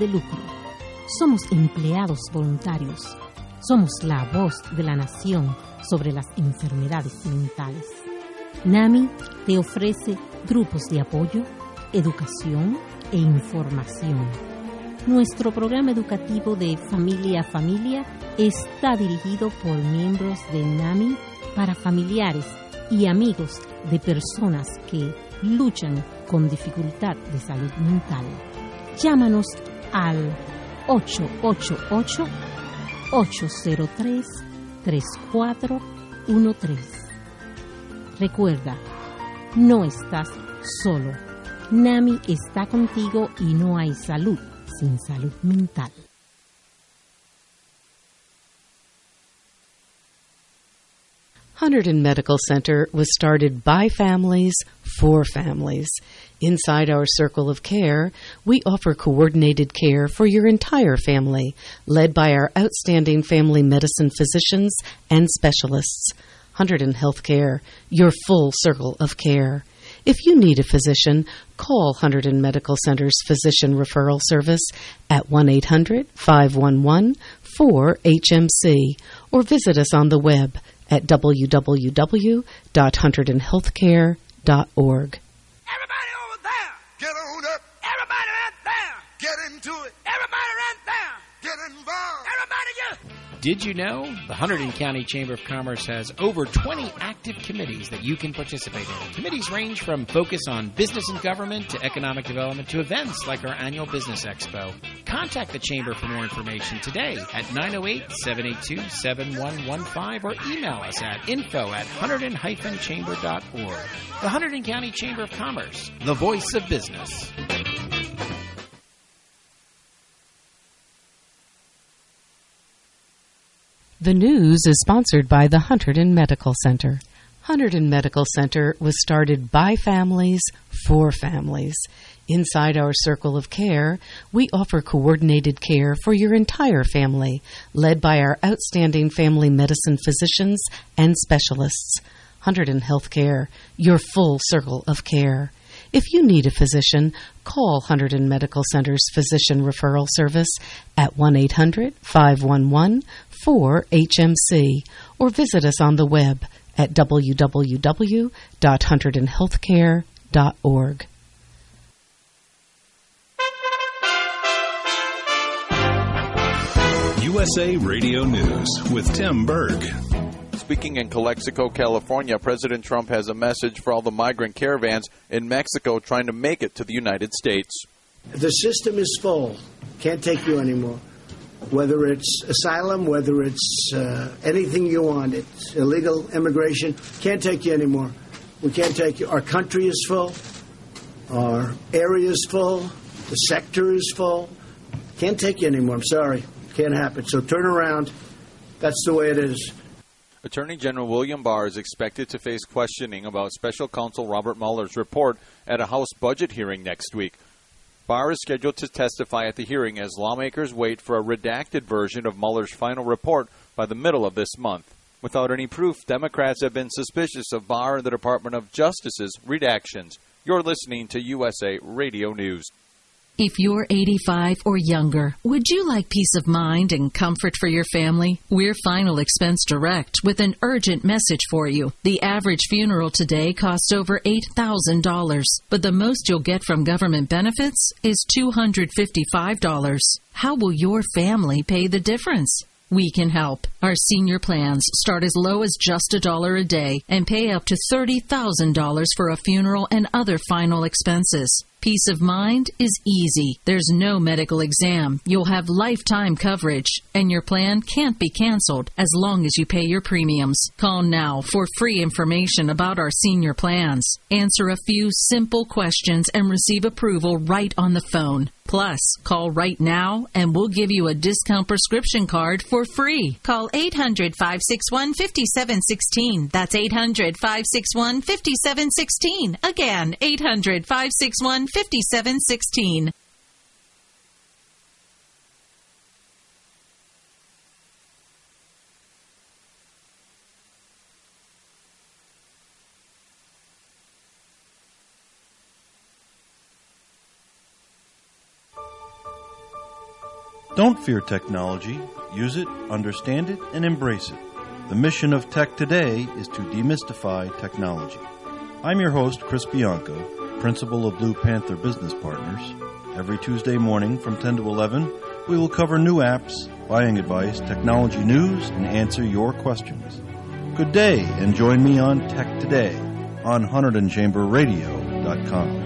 de lucro. Somos empleados voluntarios. Somos la voz de la nación sobre las enfermedades mentales. NAMI te ofrece grupos de apoyo, educación e información. Nuestro programa educativo de Familia a Familia está dirigido por miembros de NAMI para familiares y amigos de personas que luchan con dificultad de salud mental. Llámanos al 888-803-3413. Recuerda, no estás solo. NAMI está contigo y no hay salud sin salud mental. Hunterdon Medical Center was started by families for families. Inside our circle of care, we offer coordinated care for your entire family, led by our outstanding family medicine physicians and specialists. Hunterdon Healthcare, your full circle of care. If you need a physician, call Hunterdon Medical Center's Physician Referral Service at 1-800-511-4HMC or visit us on the web at www.hunterdonhealthcare.org. Everybody over there! Get on up! Everybody right there! Get into it! Everybody right there! Get involved! Everybody get... Did you know the Hunterdon County Chamber of Commerce has over 20 active committees that you can participate in? Committees range from focus on business and government to economic development to events like our annual Business Expo. Contact the Chamber for more information today at 908-782-7115 or email us at info@hunterdon-chamber.org. The Hunterdon County Chamber of Commerce, the voice of business. The news is sponsored by the Hunterdon Medical Center. Hunterdon Medical Center was started by families for families. Inside our circle of care, we offer coordinated care for your entire family, led by our outstanding family medicine physicians and specialists. Hunterdon Healthcare, your full circle of care. If you need a physician, call Hunterdon Medical Center's Physician Referral Service at 1-800-511-4HMC or visit us on the web at www.hunterdonhealthcare.org. USA Radio News with Tim Berg. Speaking in Calexico, California, President Trump has a message for all the migrant caravans in Mexico trying to make it to the United States. The system is full. Can't take you anymore. Whether it's asylum, whether it's anything you want, it's illegal immigration, can't take you anymore. We can't take you. Our country is full. Our area is full. The sector is full. Can't take you anymore. I'm sorry. Can't happen. So turn around. That's the way it is. Attorney General William Barr is expected to face questioning about Special Counsel Robert Mueller's report at a House budget hearing next week. Barr is scheduled to testify at the hearing as lawmakers wait for a redacted version of Mueller's final report by the middle of this month. Without any proof, Democrats have been suspicious of Barr and the Department of Justice's redactions. You're listening to USA Radio News. If you're 85 or younger, would you like peace of mind and comfort for your family? We're Final Expense Direct with an urgent message for you. The average funeral today costs over $8,000, but the most you'll get from government benefits is $255. How will your family pay the difference? We can help. Our senior plans start as low as just $1 a day and pay up to $30,000 for a funeral and other final expenses. Peace of mind is easy. There's no medical exam. You'll have lifetime coverage, and your plan can't be canceled as long as you pay your premiums. Call now for free information about our senior plans. Answer a few simple questions and receive approval right on the phone. Plus, call right now and we'll give you a discount prescription card for free. Call 800-561-5716. That's 800-561-5716. Again, 800-561-5716. Don't fear technology. Use it, understand it, and embrace it. The mission of Tech Today is to demystify technology. I'm your host, Chris Bianco, principal of Blue Panther Business Partners. Every Tuesday morning from 10 to 11, we will cover new apps, buying advice, technology news, and answer your questions. Good day, and join me on Tech Today on HunterdonChamberRadio.com.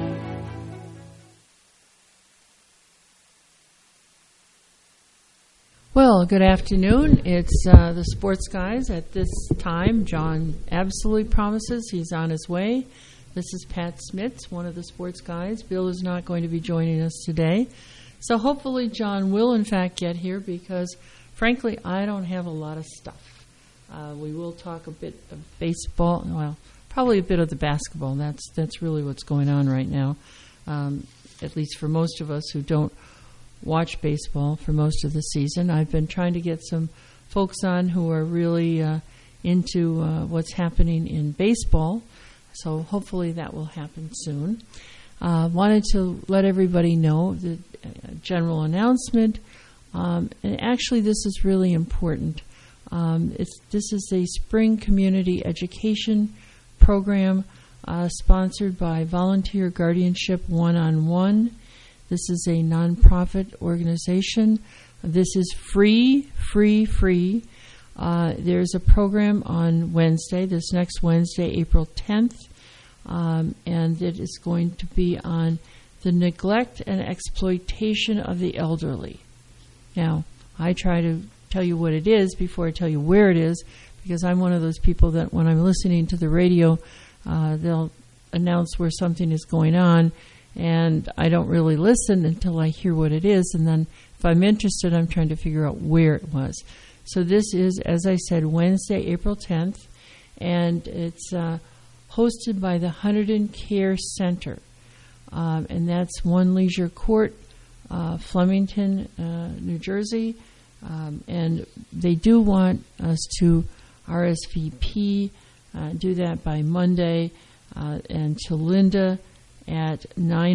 Well, good afternoon. It's the Sports Guys at this time. John absolutely promises he's on his way. This is Pat Smits, one of the Sports Guys. Bill is not going to be joining us today. So hopefully John will, in fact, get here because, frankly, I don't have a lot of stuff. We will talk a bit of baseball. Well, probably a bit of the basketball. That's really what's going on right now, at least for most of us who don't watch baseball for most of the season. I've been trying to get some folks on who are really into what's happening in baseball, so hopefully that will happen soon. Wanted to let everybody know the general announcement, and actually this is really important. This is a spring community education program sponsored by Volunteer Guardianship One-on-One. This is a nonprofit organization. This is free. There's a program on Wednesday, this next Wednesday, April 10th, and it is going to be on the neglect and exploitation of the elderly. Now, I try to tell you what it is before I tell you where it is, because I'm one of those people that when I'm listening to the radio, they'll announce where something is going on, and I don't really listen until I hear what it is, and then if I'm interested, I'm trying to figure out where it was. So this is, as I said, Wednesday, April 10th, and it's hosted by the Hunterdon Care Center, and that's One Leisure Court, Flemington, New Jersey, and they do want us to RSVP, do that by Monday, and to Linda at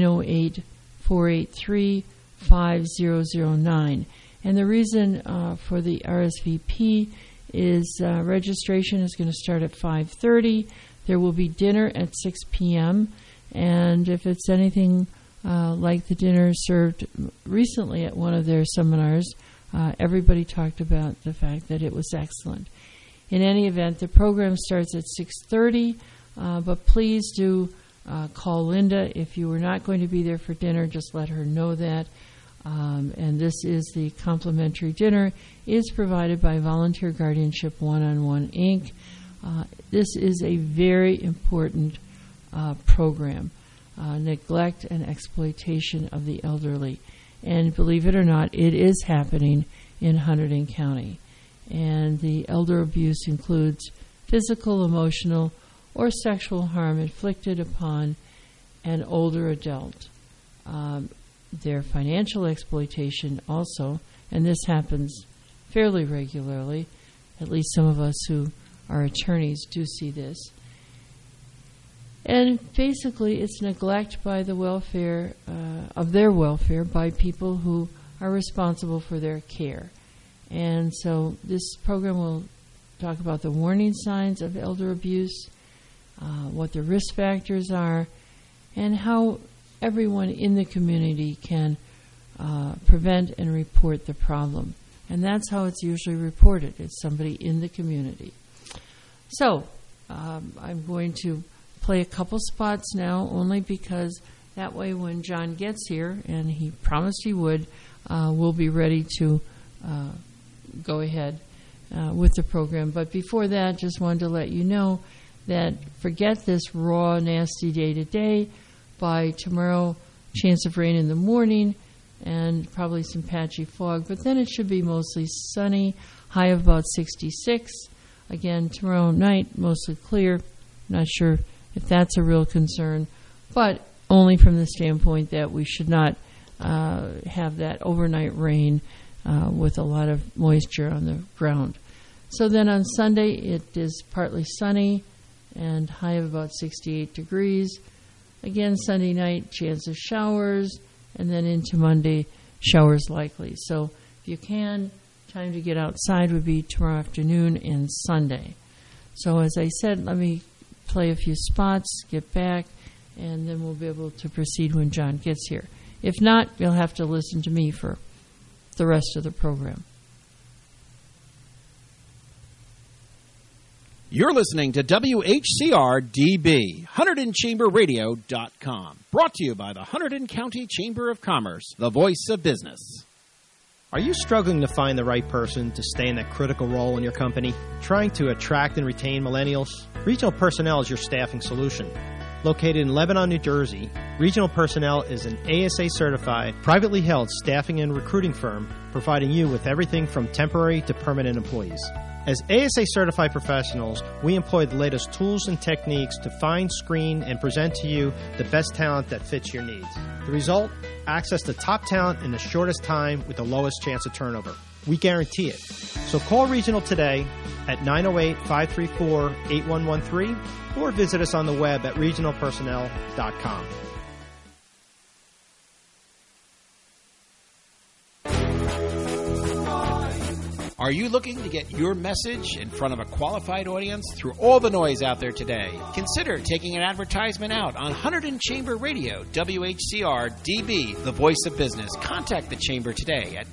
908-483-5009. And the reason for the RSVP is registration is going to start at 5:30. There will be dinner at 6 p.m. And if it's anything like the dinner served recently at one of their seminars, everybody talked about the fact that it was excellent. In any event, the program starts at 6:30, but please do call Linda. If you were not going to be there for dinner, just let her know that. And this is the complimentary dinner is provided by Volunteer Guardianship One-on-One, Inc. This is a very important program, neglect and exploitation of the elderly. And believe it or not, it is happening in Hunterdon County. And the elder abuse includes physical, emotional, or sexual harm inflicted upon an older adult. Their financial exploitation also, and this happens fairly regularly, at least some of us who are attorneys do see this. And basically it's neglect by the welfare, of their welfare by people who are responsible for their care. And so this program will talk about the warning signs of elder abuse, what the risk factors are, and how everyone in the community can prevent and report the problem. And that's how it's usually reported. It's somebody in the community. So I'm going to play a couple spots now, only because that way when John gets here, and he promised he would, we'll be ready to go ahead with the program. But before that, just wanted to let you know that forget this raw, nasty day today. By tomorrow, chance of rain in the morning and probably some patchy fog. But then it should be mostly sunny, high of about 66. Again, tomorrow night, mostly clear. Not sure if that's a real concern, but only from the standpoint that we should not have that overnight rain with a lot of moisture on the ground. So then on Sunday, it is partly sunny and high of about 68 degrees. Again, Sunday night, chance of showers, and then into Monday, showers likely. So if you can, time to get outside would be tomorrow afternoon and Sunday. So as I said, let me play a few spots, get back, and then we'll be able to proceed when John gets here. If not, you'll have to listen to me for the rest of the program. You're listening to WHCR-DB, HunterdonChamberRadio.com, brought to you by the Hunterdon County Chamber of Commerce, the voice of business. Are you struggling to find the right person to stay in that critical role in your company? Trying to attract and retain millennials? Regional Personnel is your staffing solution. Located in Lebanon, New Jersey, Regional Personnel is an ASA-certified, privately held staffing and recruiting firm providing you with everything from temporary to permanent employees. As ASA-certified professionals, we employ the latest tools and techniques to find, screen, and present to you the best talent that fits your needs. The result? Access to top talent in the shortest time with the lowest chance of turnover. We guarantee it. So call Regional today at 908-534-8113 or visit us on the web at regionalpersonnel.com. Are you looking to get your message in front of a qualified audience through all the noise out there today? Consider taking an advertisement out on Hunterdon Chamber Radio, WHCR-DB, the voice of business. Contact the Chamber today at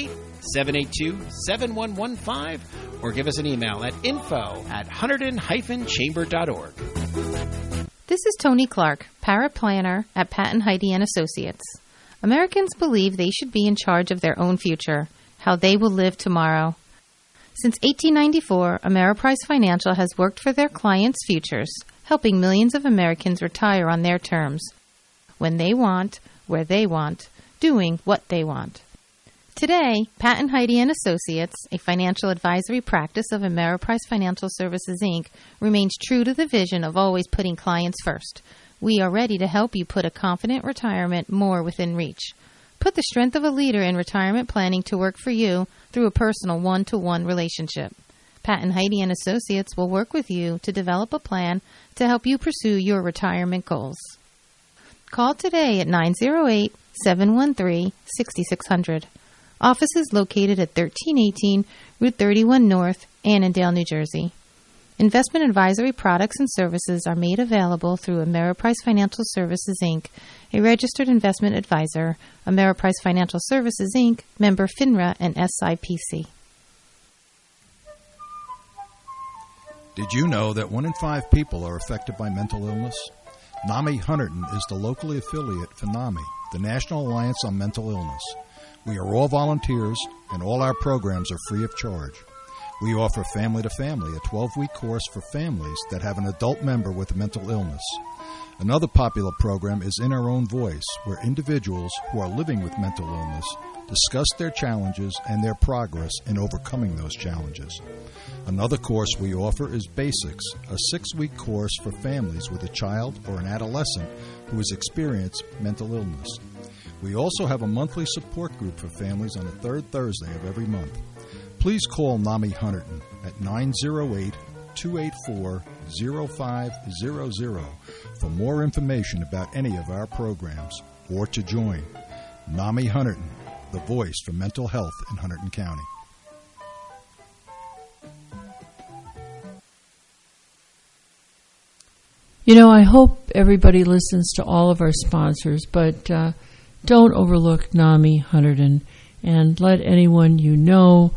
908-782-7115 or give us an email at info@hunterdon-chamber.org. This is Tony Clark, paraplanner at Patton Heidi & Associates. Americans believe they should be in charge of their own future, how they will live tomorrow. Since 1894, Ameriprise Financial has worked for their clients' futures, helping millions of Americans retire on their terms, when they want, where they want, doing what they want. Today, Patton Heidi & Associates, a financial advisory practice of Ameriprise Financial Services, Inc., remains true to the vision of always putting clients first. We are ready to help you put a confident retirement more within reach. Put the strength of a leader in retirement planning to work for you through a personal one-to-one relationship. Patton Heidi & Associates will work with you to develop a plan to help you pursue your retirement goals. Call today at 908-713-6600. Office is located at 1318 Route 31 North, Annandale, New Jersey. Investment advisory products and services are made available through Ameriprise Financial Services, Inc., a registered investment advisor, Ameriprise Financial Services, Inc., member FINRA and SIPC. Did you know that 1 in 5 people are affected by mental illness? NAMI Hunterdon is the locally affiliate for NAMI, the National Alliance on Mental Illness. We are all volunteers, and all our programs are free of charge. We offer Family to Family, a 12-week course for families that have an adult member with a mental illness. Another popular program is In Our Own Voice, where individuals who are living with mental illness discuss their challenges and their progress in overcoming those challenges. Another course we offer is Basics, a 6-week course for families with a child or an adolescent who has experienced mental illness. We also have a monthly support group for families on the third Thursday of every month. Please call NAMI Hunterdon at 908-284-0500 for more information about any of our programs or to join. NAMI Hunterdon, the voice for mental health in Hunterdon County. You know, I hope everybody listens to all of our sponsors, but don't overlook NAMI Hunterdon, and let anyone you know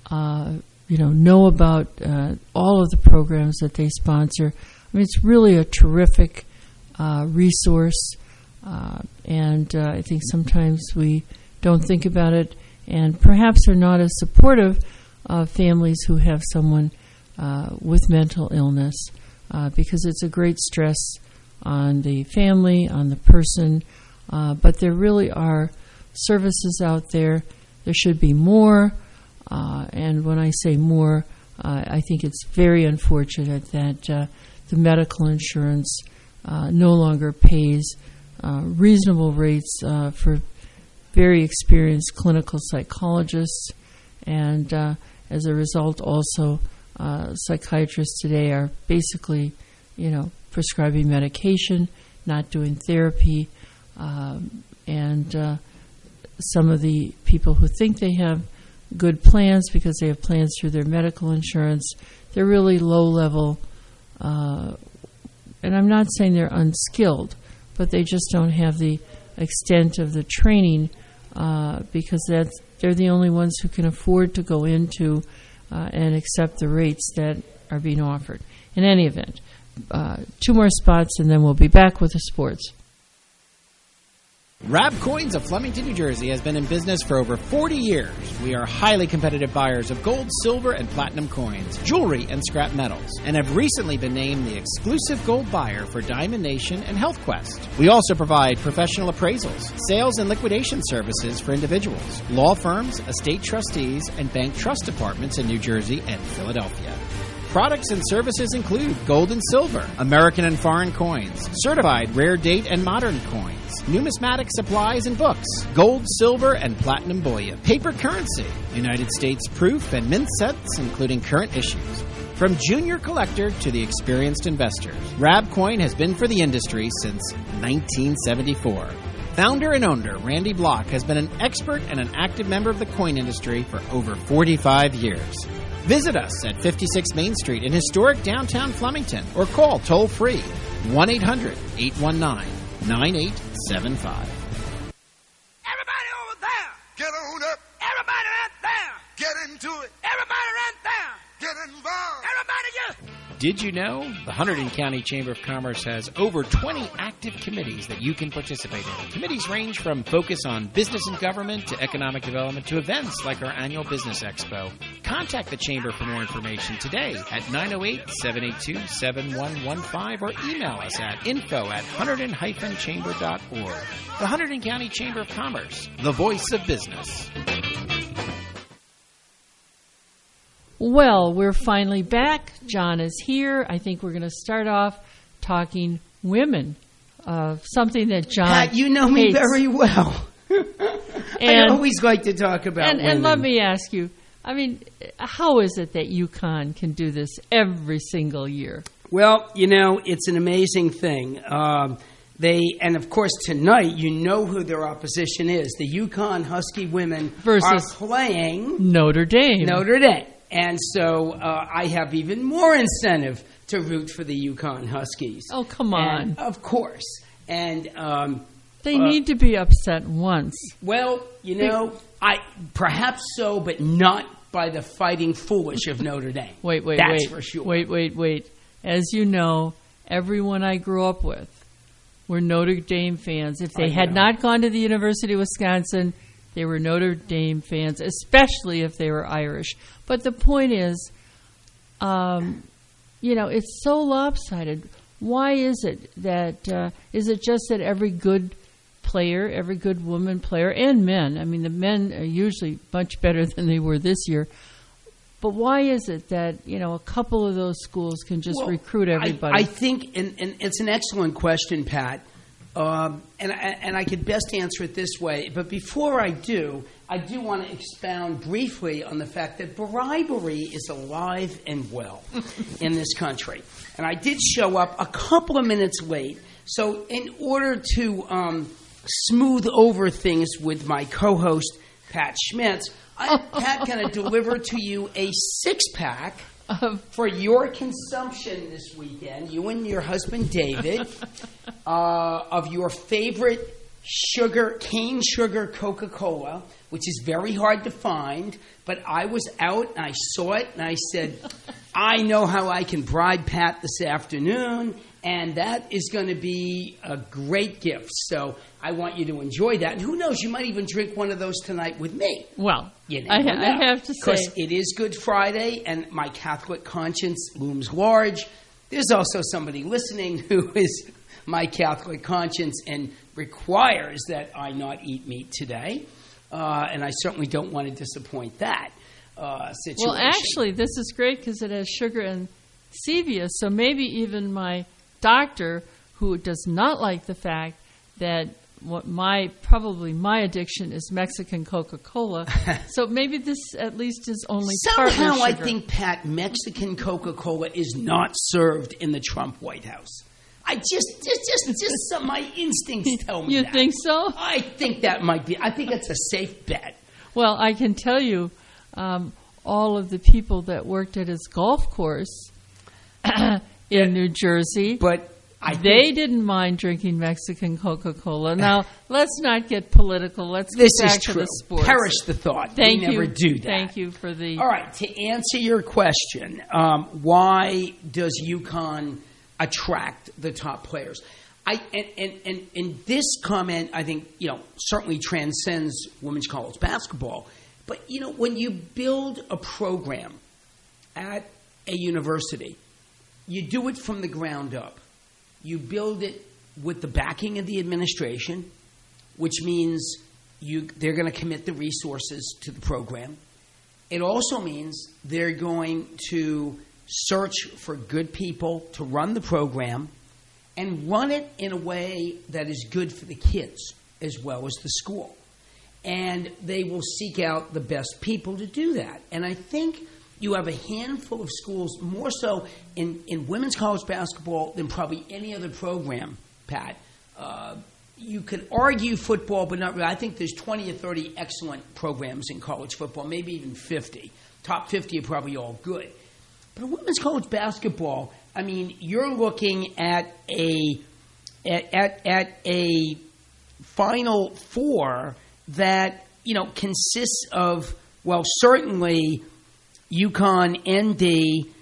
about all of the programs that they sponsor. I mean, it's really a terrific resource, and I think sometimes we don't think about it, and perhaps are not as supportive of families who have someone with mental illness, because it's a great stress on the family, on the person, but there really are services out there. There should be more. And when I say more, I think it's very unfortunate that the medical insurance no longer pays reasonable rates for very experienced clinical psychologists. And as a result, also, psychiatrists today are basically, prescribing medication, not doing therapy. And some of the people who think they have good plans because they have plans through their medical insurance. They're really low-level, and I'm not saying they're unskilled, but they just don't have the extent of the training because they're the only ones who can afford to go into and accept the rates that are being offered. In any event, 2 more spots, and then we'll be back with the sports. Rab Coins of Flemington, New Jersey has been in business for over 40 years. We are highly competitive buyers of gold, silver, and platinum coins, jewelry, and scrap metals, and have recently been named the exclusive gold buyer for Diamond Nation and Health Quest. We also provide professional appraisals, sales and liquidation services for individuals, law firms, estate trustees, and bank trust departments in New Jersey and Philadelphia. Products and services include gold and silver, American and foreign coins, certified rare date and modern coins, numismatic supplies and books, gold, silver, and platinum bullion, paper currency, United States proof and mint sets, including current issues. From junior collector to the experienced investor, Rab Coin has been for the industry since 1974. Founder and owner Randy Block has been an expert and an active member of the coin industry for over 45 years. Visit us at 56 Main Street in historic downtown Flemington or call toll-free 1-800-819-9875. Everybody over there, get on up. Everybody right there, get into it. Everybody right there, get involved. Everybody, yeah. Did you know the Hunterdon County Chamber of Commerce has over 20 active committees that you can participate in? Committees range from focus on business and government to economic development to events like our annual Business Expo. Contact the Chamber for more information today at 908-782-7115 or email us at info@hunterdon-chamber.org. The Hunterdon County Chamber of Commerce, the voice of business. Well, we're finally back. John is here. I think we're going to start off talking women, something that John Pat, you know me hates. very well. I always like to talk about women. And let me ask you, I mean, how is it that UConn can do this every single year? Well, you know, it's an amazing thing. And of course, tonight, you know who their opposition is. The UConn Husky women are playing Notre Dame. And so I have even more incentive to root for the UConn Huskies. Oh, come on. And, of course. And they need to be upset once. Well, you know, perhaps so, but not by the fighting foolish of Notre Dame. That's for sure. Wait. As you know, everyone I grew up with were Notre Dame fans. If they had not gone to the University of Wisconsin, they were Notre Dame fans, especially if they were Irish. But the point is, you know, it's so lopsided. Why is it that, is it just that every good player, every good woman player, and men, I mean, the men are usually much better than they were this year, but why is it that, you know, a couple of those schools can just recruit everybody? I think, and it's an excellent question, Pat, and I could best answer it this way, but before I do want to expound briefly on the fact that bribery is alive and well in this country. And I did show up a couple of minutes late, so in order to smooth over things with my co-host, Pat Schmitz, Pat, can I deliver to you a six-pack for your consumption this weekend, you and your husband, David, of your favorite cane sugar Coca-Cola, which is very hard to find, but I was out and I saw it and I said, I know how I can bribe Pat this afternoon, and that is going to be a great gift. So I want you to enjoy that. And who knows, you might even drink one of those tonight with me. Well, you I have to say, because it is Good Friday and my Catholic conscience looms large. There's also somebody listening who is my Catholic conscience and requires that I not eat meat today. And I certainly don't want to disappoint that situation. Well, actually, this is great because it has sugar and stevia, so maybe even my doctor, who does not like the fact that probably my addiction is Mexican Coca-Cola, so maybe this at least is only somehow partner sugar. I think, Pat, Mexican Coca-Cola is not served in the Trump White House. My instincts tell me You that. think so? I think that might be. I think it's a safe bet. Well, I can tell you, all of the people that worked at his golf course in New Jersey, they didn't mind drinking Mexican Coca-Cola. Now, let's not get political. Let's get back to the sports. Perish the thought. Thank we you. never do that. Thank you for the... All right, to answer your question, why does UConn attract the top players? And this comment, I think, certainly transcends women's college basketball. But, when you build a program at a university, you do it from the ground up. You build it with the backing of the administration, which means they're going to commit the resources to the program. It also means they're going to search for good people to run the program and run it in a way that is good for the kids as well as the school. And they will seek out the best people to do that. And I think you have a handful of schools, more so in women's college basketball than probably any other program, Pat. You could argue football, but not really. I think there's 20 or 30 excellent programs in college football, maybe even 50. Top 50 are probably all good. But in women's college basketball, I mean, you're looking at a Final Four that, consists of, well, certainly UConn, ND,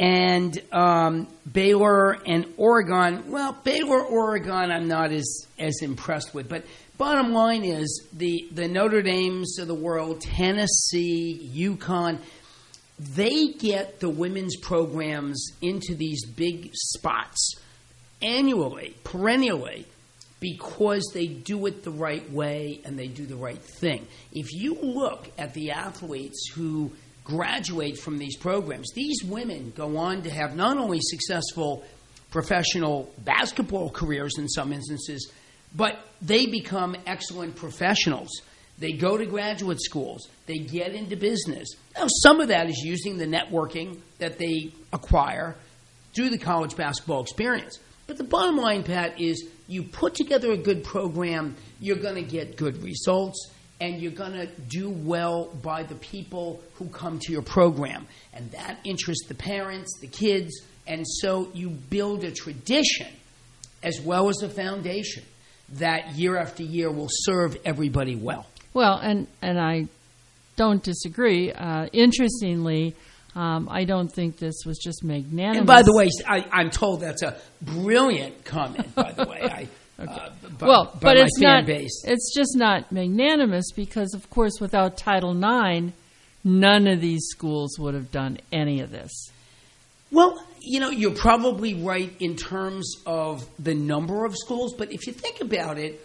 and Baylor and Oregon. Well, Baylor, Oregon, I'm not as impressed with. But bottom line is the Notre Dames of the world, Tennessee, UConn, they get the women's programs into these big spots annually, perennially, because they do it the right way and they do the right thing. If you look at the athletes who graduate from these programs, these women go on to have not only successful professional basketball careers in some instances, but they become excellent professionals. They go to graduate schools. They get into business. Now, some of that is using the networking that they acquire through the college basketball experience. But the bottom line, Pat, is you put together a good program, you're going to get good results, and you're going to do well by the people who come to your program. And that interests the parents, the kids, and so you build a tradition as well as a foundation that year after year will serve everybody well. Well, and I don't disagree. Interestingly, I don't think this was just magnanimous. And by the way, I'm told that's a brilliant comment, by the way. But it's not. It's just not magnanimous because, of course, without Title IX, none of these schools would have done any of this. Well, you're probably right in terms of the number of schools, but if you think about it,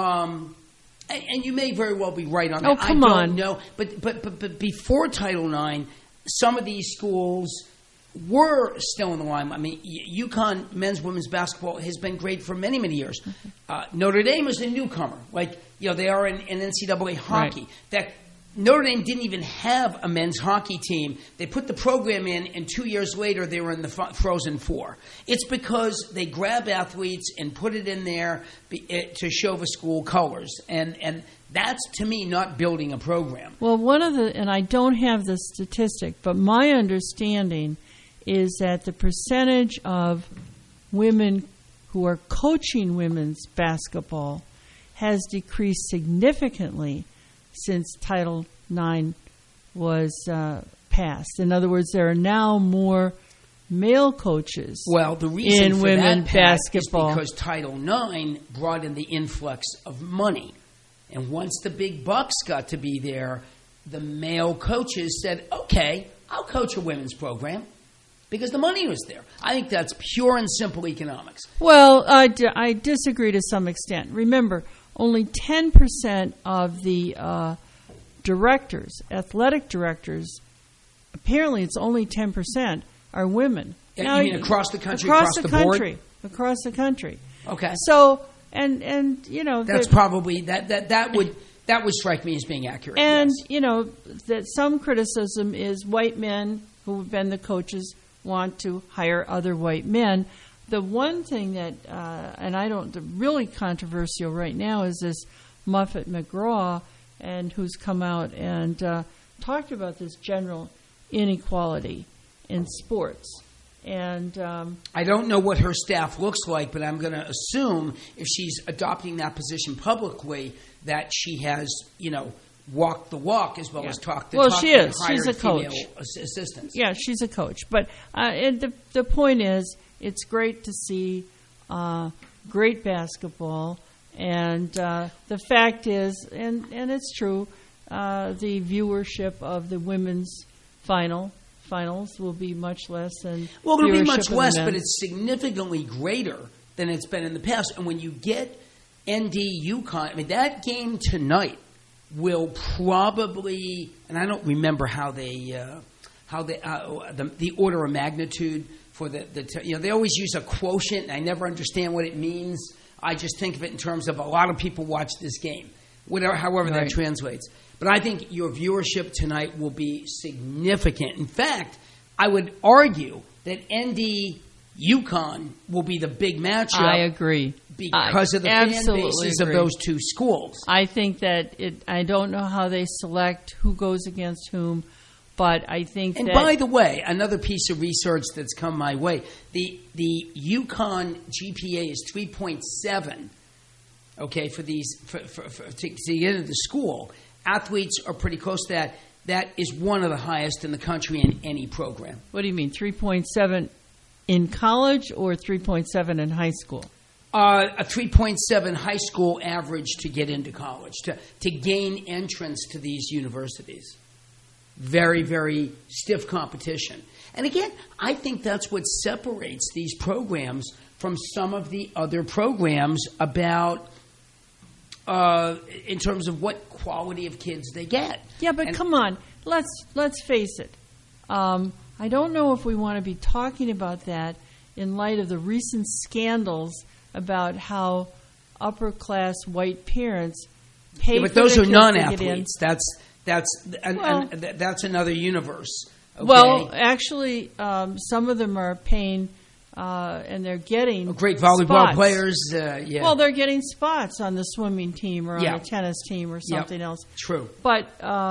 and you may very well be right on that. Oh, come on. I don't know, but before Title IX, some of these schools were still in the line. I mean, UConn men's, women's basketball has been great for many, many years. Notre Dame is a newcomer. They are in NCAA hockey. Right. That Notre Dame didn't even have a men's hockey team. They put the program in, and 2 years later, they were in the Frozen Four. It's because they grab athletes and put it in there to show the school colors. And that's, to me, not building a program. Well, and I don't have the statistic, but my understanding is that the percentage of women who are coaching women's basketball has decreased significantly since Title IX was passed. In other words, there are now more male coaches the reason in for women that, Pat, basketball. is because Title IX brought in the influx of money. And once the big bucks got to be there, the male coaches said, okay, I'll coach a women's program because the money was there. I think that's pure and simple economics. Well, I disagree to some extent. Remember, only 10% of the directors, athletic directors, apparently it's only 10%, are women. You Now, mean across the country, across the board? country, across the country. Okay. So, and that's probably that would strike me as being accurate. And yes. That some criticism is white men who have been the coaches want to hire other white men, The one thing that, the really controversial right now is this Muffet McGraw, and who's come out and talked about this general inequality in sports. And I don't know what her staff looks like, but I'm going to assume if she's adopting that position publicly, that she has, walked the walk as well as talked the talk. Well, she is. She's a coach. Assistants. Yeah, she's a coach. But the point is, it's great to see great basketball. And the fact is, and it's true, the viewership of the women's finals will be much less than well, it'll be viewership much of less, the men. but it's significantly greater than it's been in the past. And when you get ND UConn, that game tonight will probably, and I don't remember how the order of magnitude for they always use a quotient, and I never understand what it means. I just think of it in terms of a lot of people watch this game, however that translates. But I think your viewership tonight will be significant. In fact, I would argue that ND UConn will be the big matchup. I agree. Because of the fan bases of those two schools. I think that I don't know how they select who goes against whom, but I think and by the way, another piece of research that's come my way, the UConn GPA is 3.7, okay, for to get into the school. Athletes are pretty close to that. That is one of the highest in the country in any program. What do you mean, 3.7 in college or 3.7 in high school? A 3.7 high school average to get into college, to gain entrance to these universities. Very, very stiff competition. And again, I think that's what separates these programs from some of the other programs about in terms of what quality of kids they get. Yeah, but come on, let's face it. I don't know if we want to be talking about that in light of the recent scandals about how upper-class white parents pay but for those their are kids non-athletes. to get in. That's another universe. Okay? Well, actually, some of them are paying, and they're getting great volleyball spots. players. Yeah. Well, they're getting spots on the swimming team or on the tennis team or something else. True. But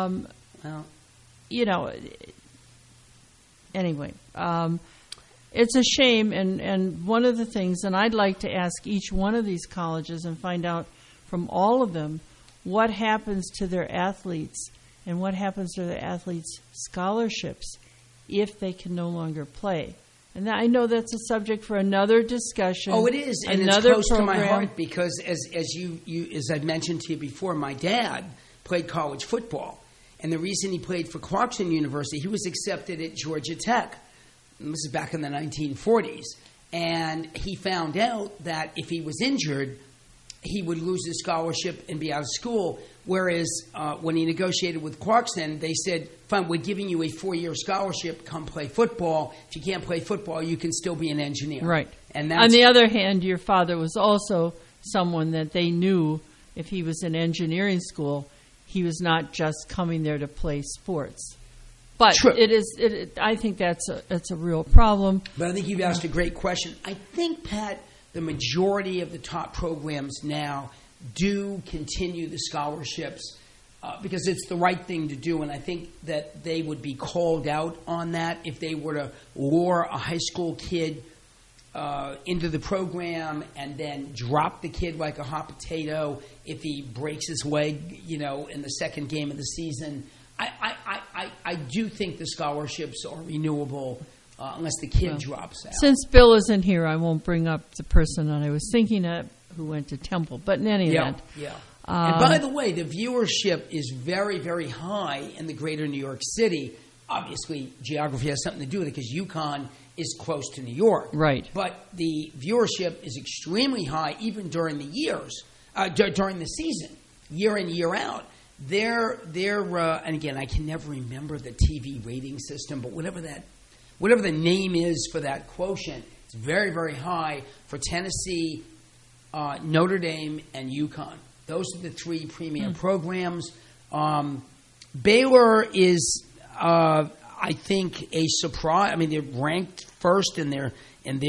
anyway, it's a shame. And one of the things, and I'd like to ask each one of these colleges and find out from all of them what happens to their athletes and what happens to their athletes' scholarships if they can no longer play. And I know that's a subject for another discussion. Oh, it is, and another it's close program. to my heart because, as I've mentioned to you before, my dad played college football, and the reason he played for Clarkson University, he was accepted at Georgia Tech. And this is back in the 1940s, and he found out that if he was injured, he would lose his scholarship and be out of school. Whereas when he negotiated with Clarkson, they said, fine, we're giving you a 4-year scholarship, come play football. If you can't play football, you can still be an engineer. Right. And on the other hand, your father was also someone that they knew if he was in engineering school, he was not just coming there to play sports. But True. I think it's a real problem. But I think you've asked a great question. I think, Pat, the majority of the top programs now do continue the scholarships because it's the right thing to do, and I think that they would be called out on that if they were to lure a high school kid into the program and then drop the kid like a hot potato if he breaks his leg, in the second game of the season. I do think the scholarships are renewable unless the kid drops out. Since Bill isn't here, I won't bring up the person that I was thinking of who went to Temple. But in any event. Yeah. And by the way, the viewership is very, very high in the greater New York City. Obviously, geography has something to do with it because UConn is close to New York. Right. But the viewership is extremely high even during the years, during the season, year in, year out. They're and again, I can never remember the TV rating system, but whatever the name is for that quotient, it's very, very high for Tennessee, Notre Dame, and UConn. Those are the three premier programs. Baylor is, I think a surprise. I mean, they're ranked first in their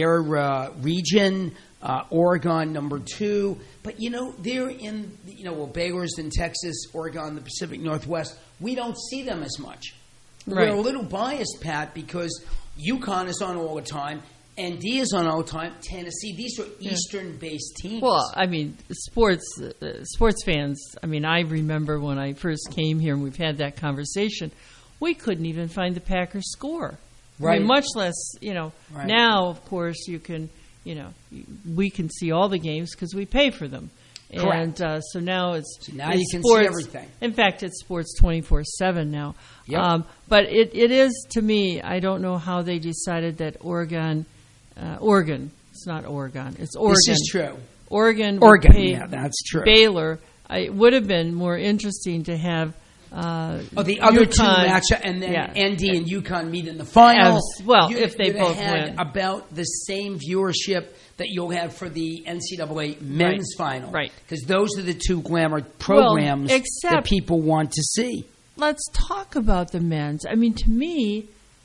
region. Oregon number 2, but they're in Baylor's in Texas, Oregon, the Pacific Northwest. We don't see them as much. Right. We're a little biased, Pat, because UConn is on all the time. ND is on all the time. Tennessee, these are Eastern-based teams. Well, I mean, sports fans, I mean, I remember when I first came here and we've had that conversation, we couldn't even find the Packers score. Right. I mean, much less, Right. Now, of course, you can, we can see all the games because we pay for them. Correct. And so now you can sports, see everything. In fact, it's sports 24/7 now. Yep. But it is, to me, I don't know how they decided that Oregon, it's not Oregon, it's Oregon. This is true. Oregon, yeah, that's true. Baylor. It would have been more interesting to have the other UConn, two match up, and then ND and UConn meet in the final. If they both had win. about the same viewership that you'll have for the NCAA men's final. Right. Because those are the two glamour programs that people want to see. Let's talk about the men's. I mean, to me,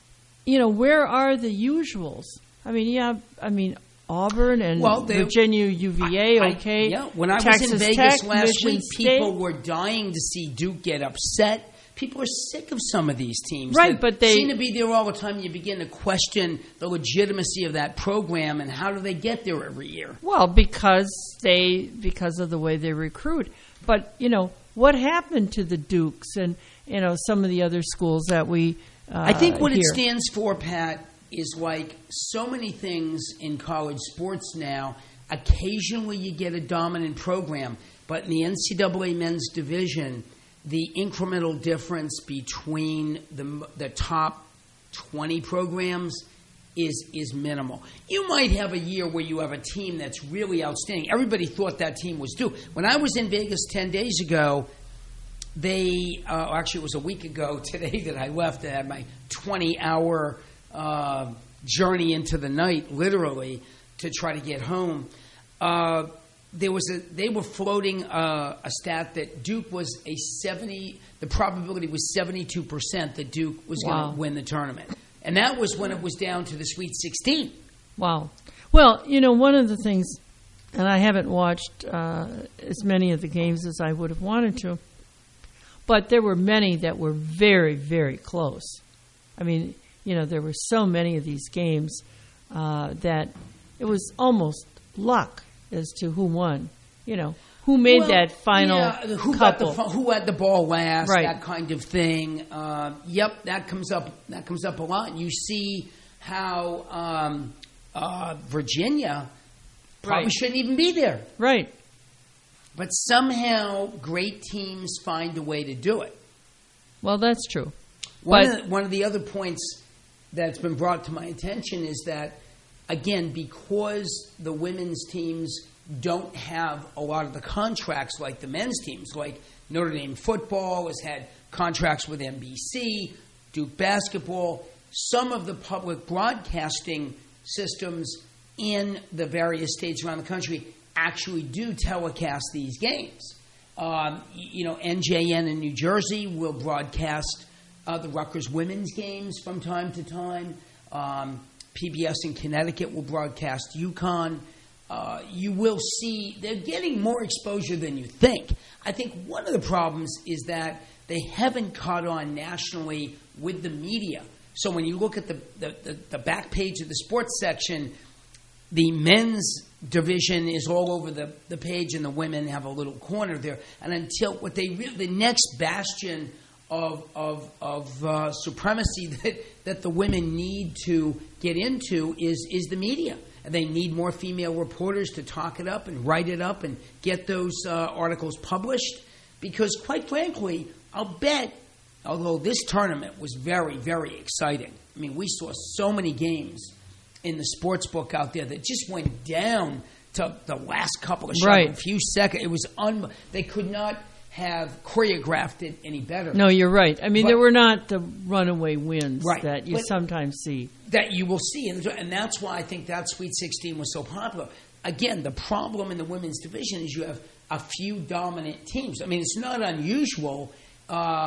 where are the usuals? I mean, Auburn and Virginia UVA, okay. When I Texas was in Vegas Tech, last Michigan week, State. people were dying to see Duke get upset. People are sick of some of these teams. Right, that but they seem to be there all the time. You begin to question the legitimacy of that program and how do they get there every year? Well, because of the way they recruit. But what happened to the Dukes and some of the other schools that we? I think what hear. it stands for, Pat, is like so many things in college sports now. Occasionally, you get a dominant program, but in the NCAA men's division, the incremental difference between the top 20 programs is minimal. You might have a year where you have a team that's really outstanding. Everybody thought that team was Duke. When I was in Vegas 10 days ago, actually it was a week ago today that I left. I had my 20-hour journey into the night, literally, to try to get home. They were floating a stat that Duke was the probability was 72% that Duke was going to win the tournament. And that was when it was down to the Sweet 16. Wow. Well, one of the things, and I haven't watched as many of the games as I would have wanted to, but there were many that were very, very close. I mean, there were so many of these games that it was almost luck as to who won, who made that final couple. Who had the ball last, right. That kind of thing. That comes up a lot. You see how Virginia probably shouldn't even be there. Right. But somehow great teams find a way to do it. Well, that's true. One of the other points that's been brought to my attention is that, again, because the women's teams don't have a lot of the contracts like the men's teams, like Notre Dame football has had contracts with NBC, Duke basketball, some of the public broadcasting systems in the various states around the country actually do telecast these games. NJN in New Jersey will broadcast the Rutgers women's games from time to time. PBS in Connecticut will broadcast UConn. You will see they're getting more exposure than you think. I think one of the problems is that they haven't caught on nationally with the media. So when you look at the back page of the sports section, the men's division is all over the page, and the women have a little corner there. And until the next bastion of supremacy that the women need to get into is the media. And they need more female reporters to talk it up and write it up and get those articles published. Because quite frankly, I'll bet, although this tournament was very, very exciting. I mean, we saw so many games in the sports book out there that just went down to the last couple of shots, right. A few seconds. It was they could not have choreographed it any better. No, you're right. I mean, there were not the runaway wins that you sometimes see. That you will see. And that's why I think that Sweet 16 was so popular. Again, the problem in the women's division is you have a few dominant teams. I mean, it's not unusual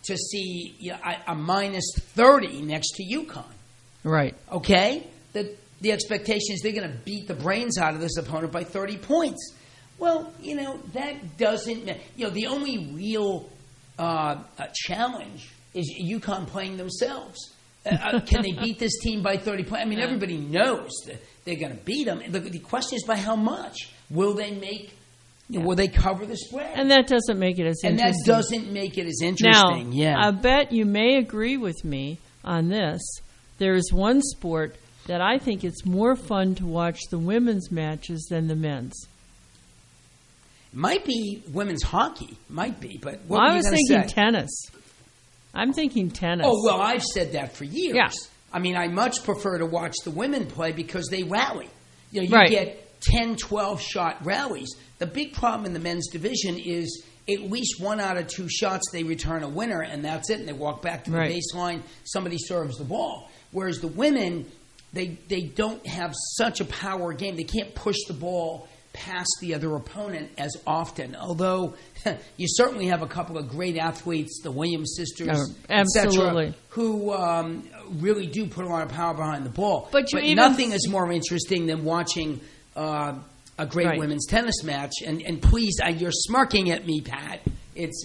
to see a minus 30 next to UConn. Right. Okay? The expectation is they're going to beat the brains out of this opponent by 30 points. Well, that doesn't – the only real challenge is UConn playing themselves. Can they beat this team by 30 points? I mean, everybody knows that they're going to beat them. The question is by how much? Will they make – will they cover the spread? And that doesn't make it as interesting. And that doesn't make it as interesting, now, I bet you may agree with me on this. There is one sport that I think it's more fun to watch the women's matches than the men's. Might be women's hockey. Might be, but what I were you was gonna thinking say? tennis. I'm thinking tennis. Oh, well, I've said that for years. Yeah. I mean, I much prefer to watch the women play because they rally. You Right. get 10, 12-shot rallies. The big problem in the men's division is at least 1 out of 2 shots they return a winner, and that's it, and they walk back to the Right. baseline, somebody serves the ball. Whereas the women, they don't have such a power game. They can't push the ball past the other opponent as often, although you certainly have a couple of great athletes, the Williams sisters, absolutely, et cetera, who really do put a lot of power behind the ball. But nothing is more interesting than watching a great Right. women's tennis match. And please, you're smirking at me, Pat. It's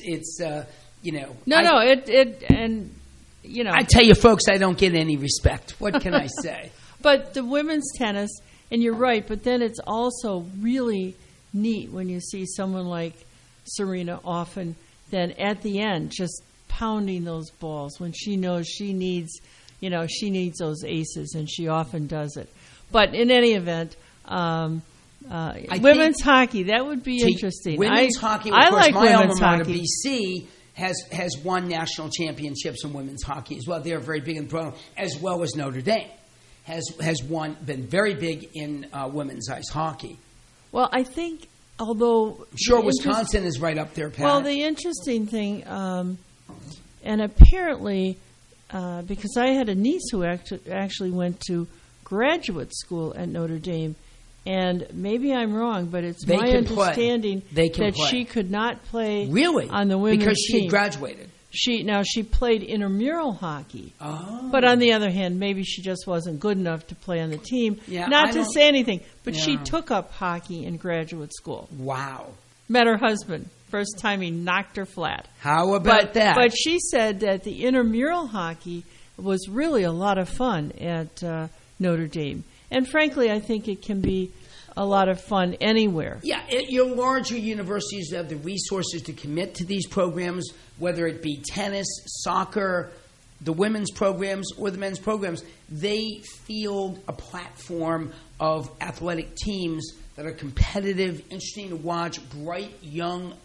I tell you, folks, I don't get any respect. What can I say? But the women's tennis, and you're right, but then it's also really neat when you see someone like Serena often then at the end just pounding those balls when she knows she needs those aces, and she often does it. But in any event, women's hockey, that would be interesting. Women's hockey, of I course, like my women's alma mater, hockey. BC, has won national championships in women's hockey as well. They're very big in the program, as well as Notre Dame has been very big in women's ice hockey. Well, I think, although sure, Wisconsin is right up there, Pat. Well, the interesting thing, and apparently, because I had a niece who actually went to graduate school at Notre Dame, and maybe I'm wrong, but it's my understanding that she could not play on the women's because she team. had graduated. She played intramural hockey, Oh. but on the other hand, maybe she just wasn't good enough to play on the team. Yeah, Not I to don't- say anything, but she Yeah. took up hockey in graduate school. Wow. Met her husband. First time he knocked her flat. How about that? But she said that the intramural hockey was really a lot of fun at Notre Dame. And frankly, I think it can be a lot of fun anywhere. Yeah, your larger universities have the resources to commit to these programs, whether it be tennis, soccer, the women's programs, or the men's programs. They field a platform of athletic teams that are competitive, interesting to watch, bright, young,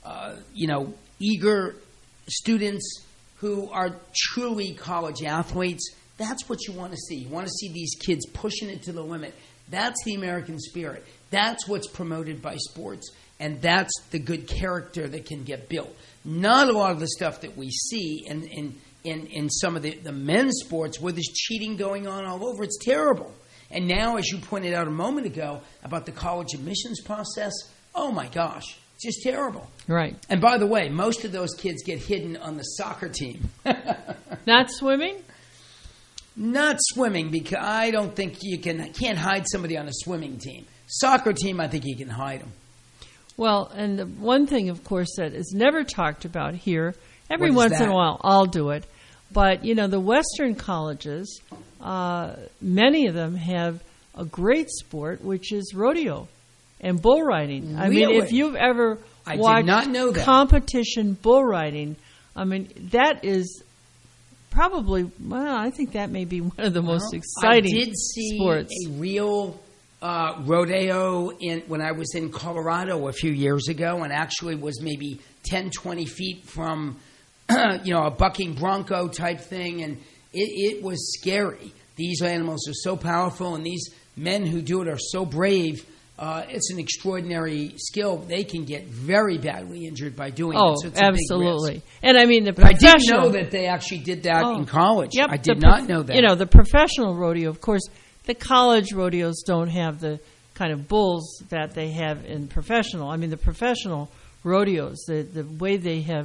eager students who are truly college athletes. That's what you want to see. You want to see these kids pushing it to the limit. That's the American spirit. That's what's promoted by sports. And that's the good character that can get built. Not a lot of the stuff that we see in some of the men's sports where there's cheating going on all over. It's terrible. And now, as you pointed out a moment ago about the college admissions process, oh my gosh, it's just terrible. Right. And by the way, most of those kids get hidden on the soccer team. Not swimming? Not swimming, because I don't think can't hide somebody on a swimming team. Soccer team, I think you can hide them. Well, and the one thing, of course, that is never talked about here, every What is once in that? a while I'll do it, but, the Western colleges, many of them have a great sport, which is rodeo and bull riding. I mean, Really? if you've ever I did watched not know that. competition bull riding, I mean, that is probably, I think that may be one of the most exciting I did see sports. a real rodeo when I was in Colorado a few years ago, and actually was maybe 10, 20 feet from a bucking bronco type thing, and it was scary. These animals are so powerful, and these men who do it are so brave. It's an extraordinary skill. They can get very badly injured by doing it. So it's a big absolutely. risk. And I mean, the But I professional. didn't know that they actually did that in college. Yep, I did the not know that. The professional rodeo, of course, the college rodeos don't have the kind of bulls that they have in professional. I mean, the professional rodeos, the way they have,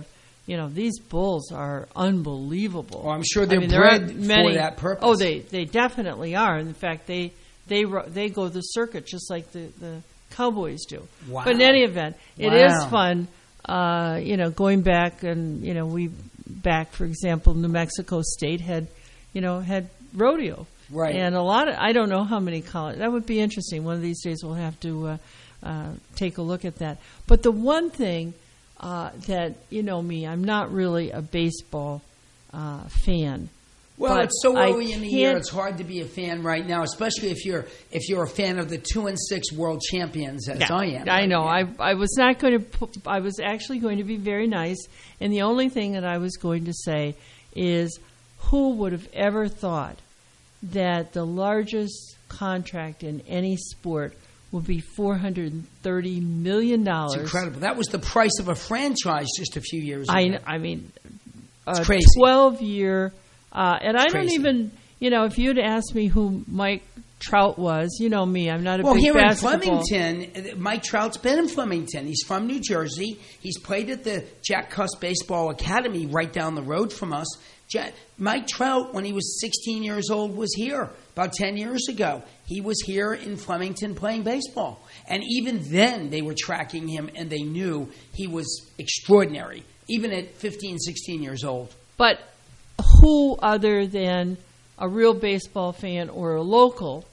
these bulls are unbelievable. Well, I'm sure they're bred for that purpose. Oh, they definitely are. In fact, they go the circuit just like the cowboys do. Wow. But in any event, it is fun. Going back and for example, New Mexico State had rodeo. Right. And I don't know how many colleges. That would be interesting. One of these days we'll have to take a look at that. But the one thing that, me, I'm not really a baseball fan. Well, but it's so early in the year. It's hard to be a fan right now, especially if you're a fan of the 2-6 world champions, as I am. I know. I was not going to. I was actually going to be very nice, and the only thing that I was going to say is, who would have ever thought that the largest contract in any sport will be $430 million? It's incredible. That was the price of a franchise just a few years ago. I mean, it's crazy. 12-year. And I don't crazy. even, if you'd asked me who Mike Trout was, me, I'm not a well, big here basketball. in Flemington, Mike Trout's been in Flemington. He's from New Jersey. He's played at the Jack Cuss Baseball Academy right down the road from us. Mike Trout, when he was 16 years old, was here about 10 years ago. He was here in Flemington playing baseball. And even then, they were tracking him, and they knew he was extraordinary, even at 15, 16 years old. But who other than a real baseball fan or a local,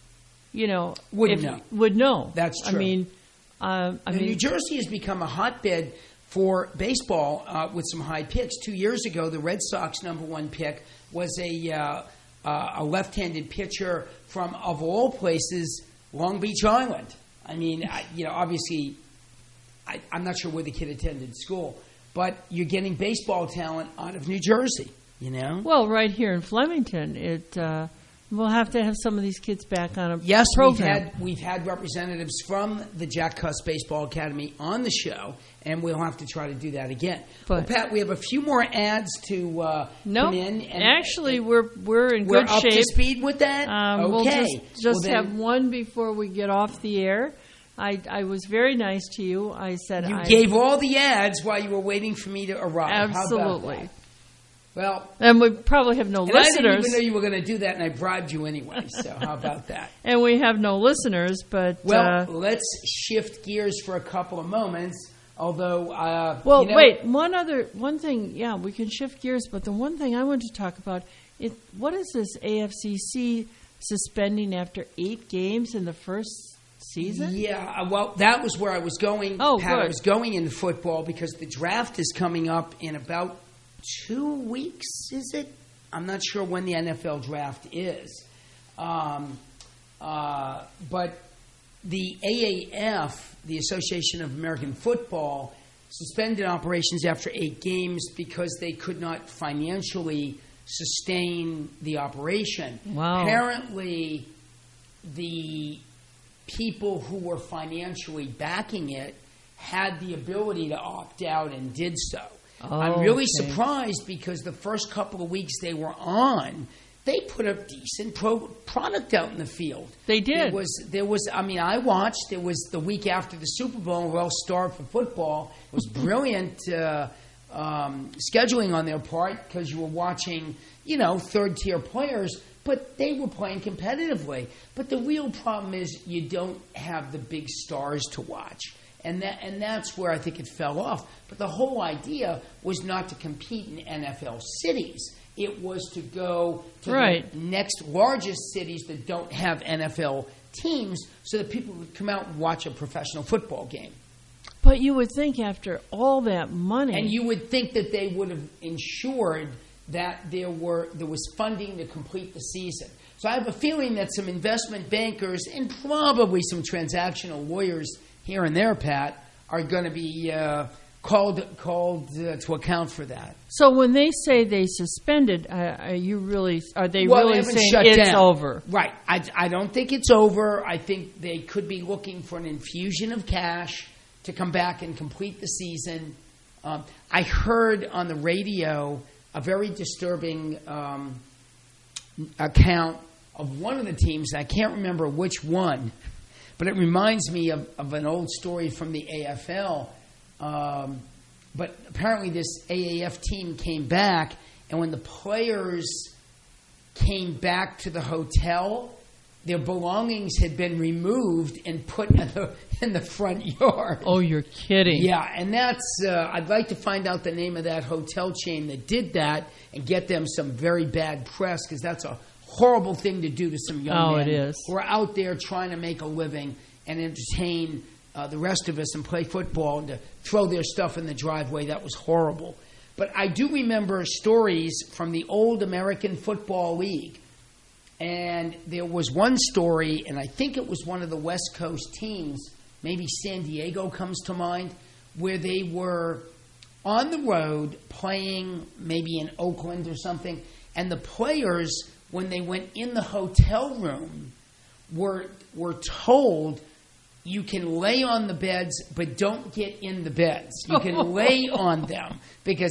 would know? That's true. New Jersey has become a hotbed for baseball with some high picks. 2 years ago, the Red Sox #1 pick was a left-handed pitcher from, of all places, Long Beach Island. Obviously, I'm not sure where the kid attended school, but you're getting baseball talent out of New Jersey. Well, right here in Flemington, we'll have to have some of these kids back on a yes, program. we've had representatives from the Jack Cuss Baseball Academy on the show, and we'll have to try to do that again. But Pat, we have a few more ads to come in. And actually, we're in good shape. We're up to speed with that? Okay. We'll just have one before we get off the air. I was very nice to you. I said you gave all the ads while you were waiting for me to arrive. Absolutely. How about that? Well, and we probably have no listeners. I didn't even know you were going to do that, and I bribed you anyway. So how about that? And we have no listeners, but let's shift gears for a couple of moments. Although, wait, one thing. Yeah, we can shift gears, but the one thing I wanted to talk about what is this AFCC suspending after 8 games in the first season? Yeah, well, that was where I was going. Oh, Pat, good. I was going into football because the draft is coming up in about 2 weeks, is it? I'm not sure when the NFL draft is. But the AAF, the Association of American Football, suspended operations after 8 games because they could not financially sustain the operation. Wow. Apparently, the people who were financially backing it had the ability to opt out and did so. I'm really surprised because the first couple of weeks they were on, they put a decent product out in the field. They did. There was. I watched. It was the week after the Super Bowl, and we're all starved for football. It was brilliant scheduling on their part because you were watching, third-tier players, but they were playing competitively. But the real problem is you don't have the big stars to watch. And that's where I think it fell off. But the whole idea was not to compete in NFL cities. It was to go to the next largest cities that don't have NFL teams so that people would come out and watch a professional football game. But you would think after all that money... And you would think that they would have ensured that there was funding to complete the season. So I have a feeling that some investment bankers and probably some transactional lawyers here and there, Pat, are going to be called to account for that. So when they say they suspended, are they really saying it's over? Right. I don't think it's over. I think they could be looking for an infusion of cash to come back and complete the season. I heard on the radio a very disturbing account of one of the teams. I can't remember which one. But it reminds me of an old story from the AFL. but apparently this AAF team came back, and when the players came back to the hotel, their belongings had been removed and put in the front yard. Oh, you're kidding. Yeah, and that's, I'd like to find out the name of that hotel chain that did that and get them some very bad press, because that's a horrible thing to do to some young men it is. who are out there trying to make a living and entertain the rest of us and play football, and to throw their stuff in the driveway. That was horrible. But I do remember stories from the old American Football League. And there was one story, and I think it was one of the West Coast teams, maybe San Diego comes to mind, where they were on the road playing maybe in Oakland or something, and the players, when they went in the hotel room, were told, you can lay on the beds, but don't get in the beds. You can lay on them, because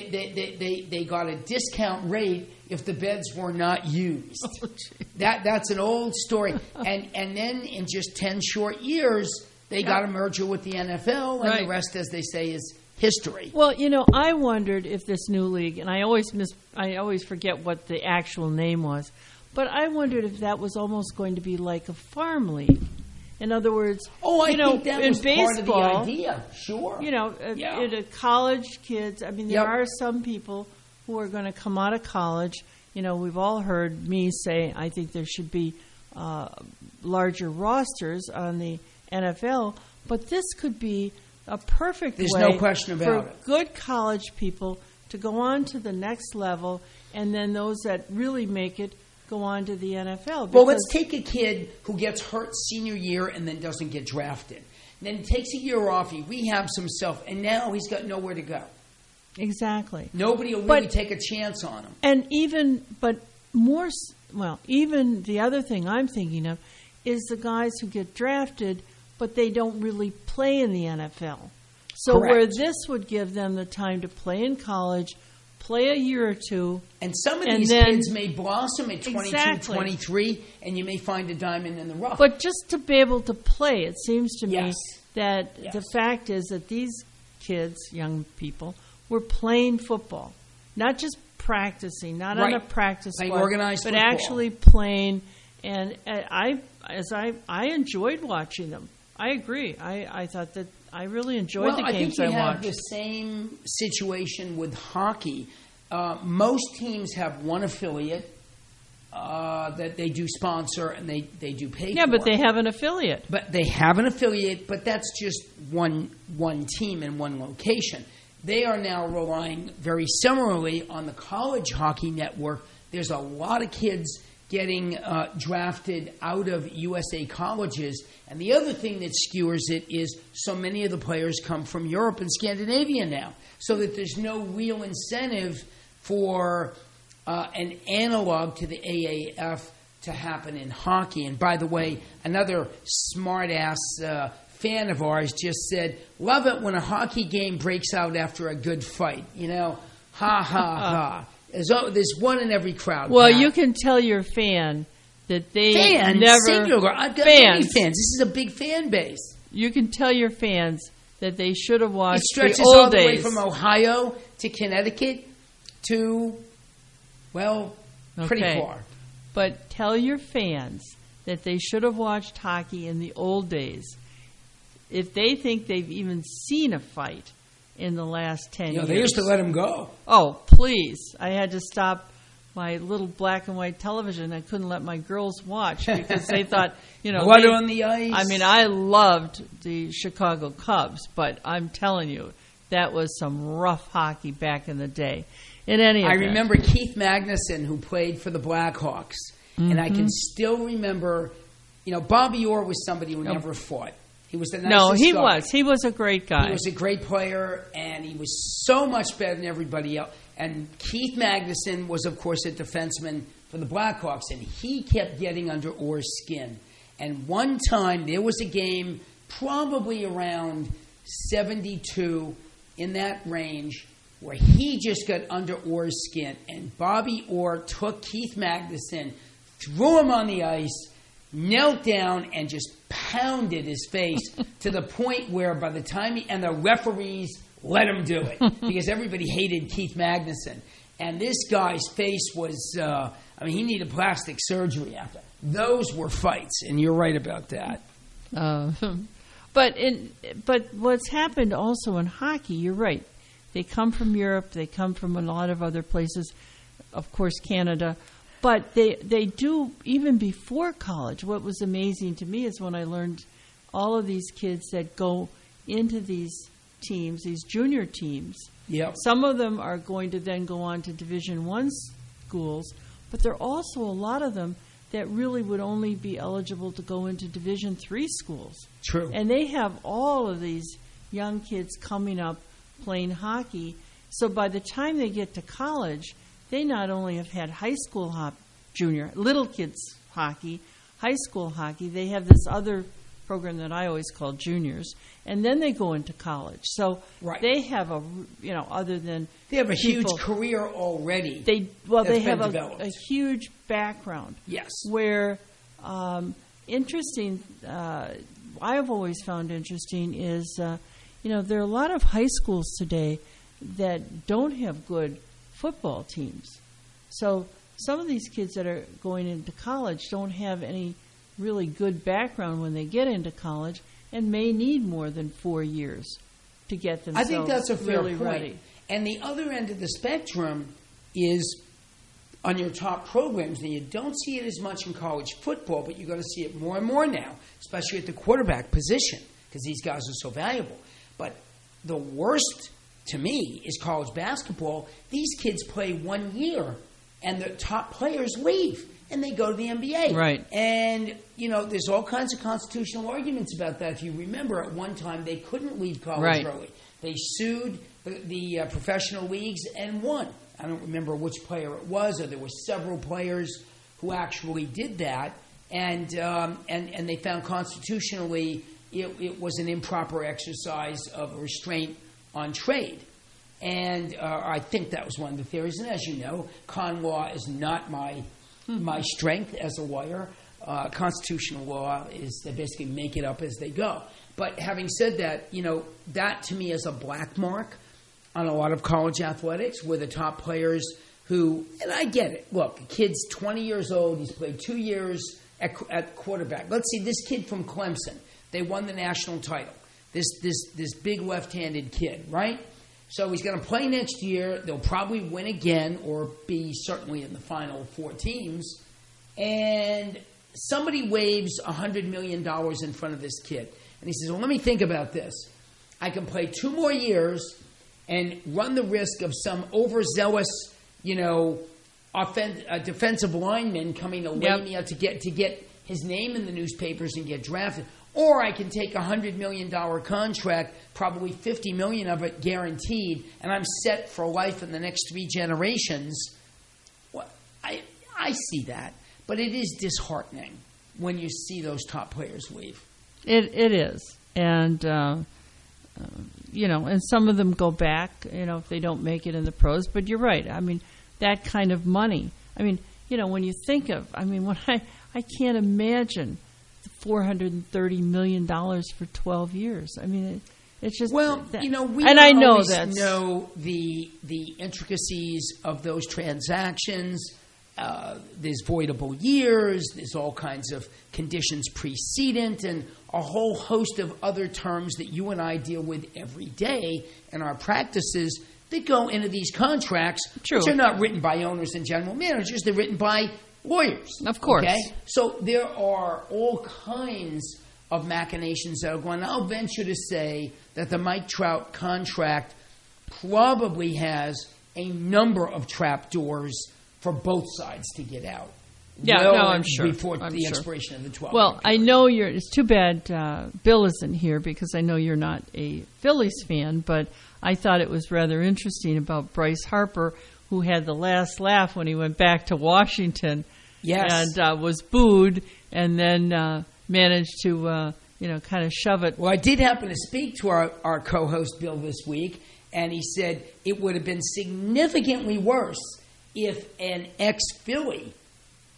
they got a discount rate if the beds were not used. That's an old story. And then in just 10 short years, they got a merger with the NFL, and the rest, as they say, is history. Well, I wondered if this new league, and I always forget what the actual name was, but I wondered if that was almost going to be like a farm league. In other words, I think that in was baseball, part of the idea. Sure. In college kids, I mean, there are some people who are going to come out of college. We've all heard me say, I think there should be larger rosters on the NFL, but this could be a perfect There's way no question about for good college people to go on to the next level, and then those that really make it go on to the NFL. Well, let's take a kid who gets hurt senior year and then doesn't get drafted. And then he takes a year off, he rehabs himself, and now he's got nowhere to go. Exactly. Nobody will really take a chance on him. And even the other thing I'm thinking of is the guys who get drafted, but they don't really play in the NFL. So where this would give them the time to play in college, play a year or two. And some of these kids may blossom at 22, 23, and you may find a diamond in the rough. But just to be able to play, it seems to me that the fact is that these kids, young people, were playing football. Not just practicing, not on a practice squad, organized but football. Actually playing. And I enjoyed watching them. I agree. I thought that I really enjoyed the games I watched. I think you have the same situation with hockey. Most teams have one affiliate that they do sponsor and they do pay for. Yeah, but they have an affiliate. But they have an affiliate, but that's just one team in one location. They are now relying very similarly on the college hockey network. There's a lot of kids getting drafted out of USA colleges. And the other thing that skewers it is so many of the players come from Europe and Scandinavia now, so that there's no real incentive for an analog to the AAF to happen in hockey. And by the way, another smart-ass fan of ours just said, love it when a hockey game breaks out after a good fight. Ha, ha, ha. There's one in every crowd. Well, Pat. you can tell your fan that they singular. I've got many fans. This is a big fan base. You can tell your fans that they should have watched the old days. It stretches all the way from Ohio to Connecticut to, pretty far. But tell your fans that they should have watched hockey in the old days. If they think they've even seen a fight in the last 10 years. They used to let them go. Oh, please. I had to stop my little black and white television. I couldn't let my girls watch because they thought, blood on the ice. I mean, I loved the Chicago Cubs, but I'm telling you, that was some rough hockey back in the day. In any event. I remember Keith Magnuson, who played for the Blackhawks, and I can still remember, Bobby Orr was somebody who never fought. He was the nicest guy. He was a great guy. He was a great player, and he was so much better than everybody else. And Keith Magnuson was, of course, a defenseman for the Blackhawks, and he kept getting under Orr's skin. And one time, there was a game probably around 72 in that range where he just got under Orr's skin. And Bobby Orr took Keith Magnuson, threw him on the ice, knelt down, and just pounded his face to the point where by the time and the referees let him do it, because everybody hated Keith Magnuson. And this guy's face was, he needed plastic surgery after. Those were fights, and you're right about that. But what's happened also in hockey, you're right. They come from Europe. They come from a lot of other places, of course, Canada. But they do, even before college. What was amazing to me is when I learned all of these kids that go into these teams, these junior teams. Yep. Some of them are going to then go on to Division I schools, but there are also a lot of them that really would only be eligible to go into Division III schools. True. And they have all of these young kids coming up playing hockey. So by the time they get to college, they not only have had high school junior, little kids hockey, high school hockey, they have this other program that I always call juniors, and then they go into college. So they have other than they have a people, huge career already. They have a huge background. Yes. Where interesting, I've always found interesting is, there are a lot of high schools today that don't have good football teams. So some of these kids that are going into college don't have any really good background when they get into college and may need more than 4 years to get themselves I think that's a fair really point. ready. And the other end of the spectrum is on your top programs. And you don't see it as much in college football, but you're going to see it more and more now, especially at the quarterback position, because these guys are so valuable. But the worst, to me, is college basketball. These kids play 1 year, and the top players leave, and they go to the NBA. Right. And, there's all kinds of constitutional arguments about that. If you remember, at one time, they couldn't leave college early. They sued the professional leagues and won. I don't remember which player it was, or there were several players who actually did that, and they found constitutionally it was an improper exercise of restraint on trade. And I think that was one of the theories. And as you know, con law is not my strength as a lawyer. Constitutional law is they basically make it up as they go. But having said that, that to me is a black mark on a lot of college athletics, where the top players who, and I get it. Look, a kid's 20 years old. He's played 2 years at quarterback. Let's see, this kid from Clemson. They won the national title. This big left-handed kid, right? So he's going to play next year. They'll probably win again, or be certainly in the final 4 teams. And somebody waves $100 million in front of this kid. And he says, well, let me think about this. I can play 2 more years and run the risk of some overzealous, defensive lineman coming to lay me out to get his name in the newspapers and get drafted. Or I can take a $100 million contract, probably $50 million of it guaranteed, and I'm set for life in the next 3 generations. Well, I see that, but it is disheartening when you see those top players leave. It is, and and some of them go back, if they don't make it in the pros. But you're right. I mean, that kind of money. I mean, when you think of, when I can't imagine $430 million for 12 years. I mean, it's just we and don't I know always that's know the intricacies of those transactions. There's voidable years. There's all kinds of conditions precedent, and a whole host of other terms that you and I deal with every day in our practices that go into these contracts, which are not written by owners and general managers. They're written by lawyers. Of course. Okay? So there are all kinds of machinations that are going on. I'll venture to say that the Mike Trout contract probably has a number of trapdoors for both sides to get out. Yeah, I'm sure. Before the expiration of the 12. Well, I know it's too bad Bill isn't here, because I know you're not a Phillies fan, but I thought it was rather interesting about Bryce Harper, who had the last laugh when he went back to Washington. Yes. And was booed, and then managed to, kind of shove it. Well, I did happen to speak to our co-host, Bill, this week, and he said it would have been significantly worse if an ex-Philly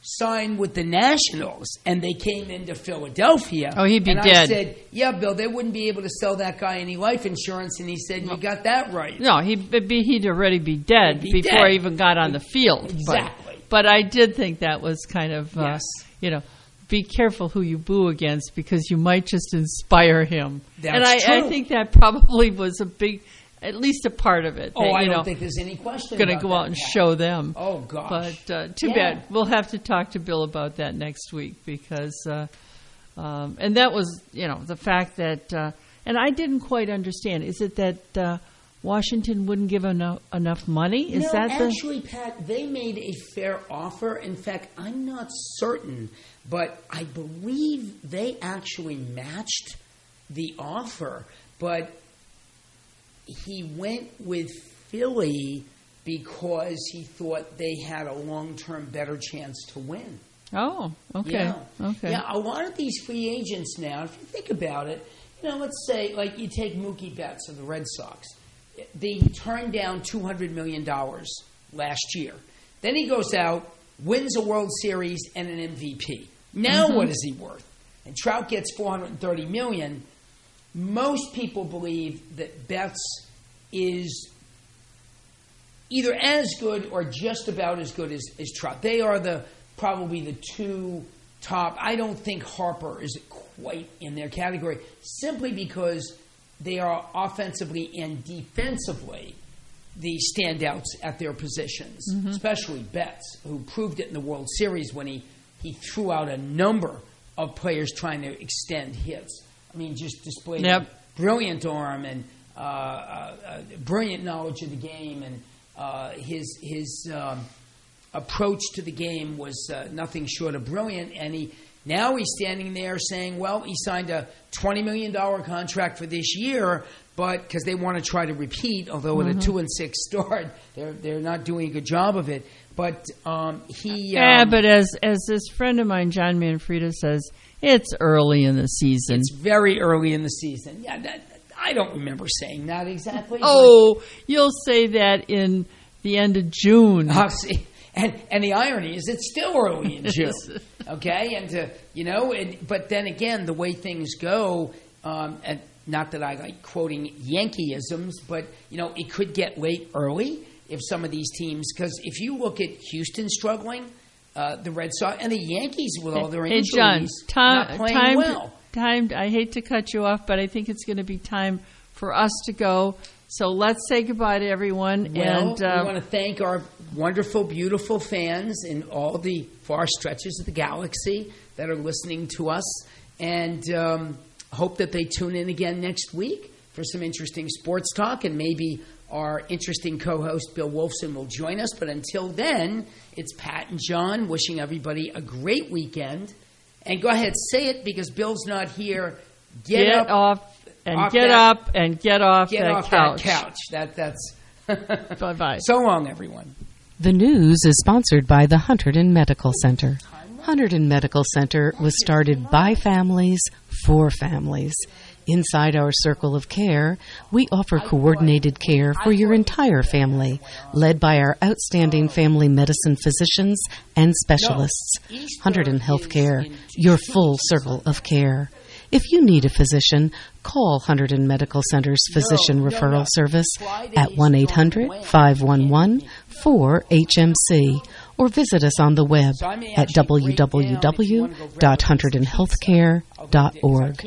sign with the Nationals and they came into Philadelphia. Oh, he'd be and dead. I said, yeah, Bill, they wouldn't be able to sell that guy any life insurance. And he said, you got that right. No, he'd already be dead before he even got on the field. Exactly. But I did think that was kind of, Yes. be careful who you boo against because you might just inspire him. That's I true. think that probably was at least a part of it. Oh, that, I don't think there's any question going to about go that, out and Pat. show them. Oh, gosh. But too Yeah. bad. We'll have to talk to Bill about that next week because, and that was, the fact that, and I didn't quite understand. Is it that Washington wouldn't give enough money? Is that actually, Pat, they made a fair offer. In fact, I'm not certain, but I believe they actually matched the offer. But he went with Philly because he thought they had a long-term better chance to win. Oh, okay. Yeah. Okay. Yeah, a lot of these free agents now, if you think about it, let's say, like you take Mookie Betts of the Red Sox. They turned down $200 million last year. Then he goes out, wins a World Series and an MVP. Now what is he worth? And Trout gets $430 million. Most people believe that Betts is either as good or just about as good as Trout. They are probably the two top. I don't think Harper is quite in their category simply because they are offensively and defensively the standouts at their positions, especially Betts, who proved it in the World Series when he threw out a number of players trying to extend hits. I mean, just displayed a brilliant arm and brilliant knowledge of the game, and his approach to the game was nothing short of brilliant. And now he's standing there saying, well, he signed a $20 million contract for this year, but because they want to try to repeat, although with a 2-6 start, they're not doing a good job of it. But but as this friend of mine, John Manfreda, says, it's early in the season. It's very early in the season. Yeah, I don't remember saying that exactly. Oh, you'll say that in the end of June. See. And the irony is it's still early in June, okay? And but then again, the way things go, and not that I like quoting Yankeeisms, but it could get late early if some of these teams, because if you look at Houston struggling, the Red Sox and the Yankees with all their injuries, John, not playing well. I hate to cut you off, but I think it's going to be time for us to go. So let's say goodbye to everyone. Well, and we want to thank our wonderful, beautiful fans in all the far stretches of the galaxy that are listening to us, and hope that they tune in again next week for some interesting sports talk, and maybe our interesting co-host Bill Wolfson will join us. But until then, it's Pat and John wishing everybody a great weekend. And go ahead, say it because Bill's not here. Get off that couch. That's bye-bye. So long, everyone. The news is sponsored by the Hunterdon Medical Center. Hunterdon Medical Center was started by families for families. Inside our circle of care, we offer coordinated care for your entire family, led by our outstanding family medicine physicians and specialists. Hunterdon Healthcare, your full circle of care. If you need a physician, call Hunterdon Medical Center's Physician Referral Service at 1-800-511-4HMC or visit us on the web at www.hunterdonhealthcare.org.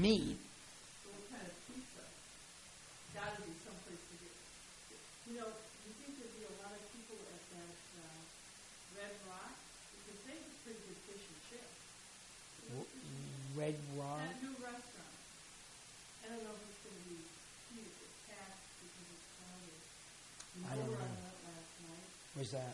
Red Rock. That new restaurant. I don't know if it's going to be huge. It's packed because it's crowded. I don't know. Last night. Where's that?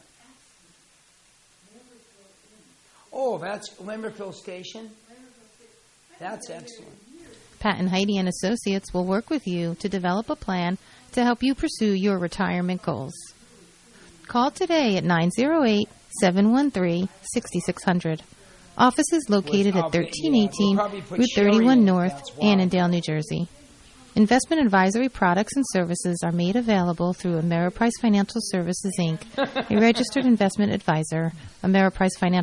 Oh, that's Limberville Station? That's excellent. Pat and Heidi and Associates will work with you to develop a plan to help you pursue your retirement goals. Call today at 908-713-6600. Office is located at 1318 Route 31 North, Annandale, New Jersey. Investment advisory products and services are made available through Ameriprise Financial Services, Inc., a registered investment advisor. Ameriprise Financial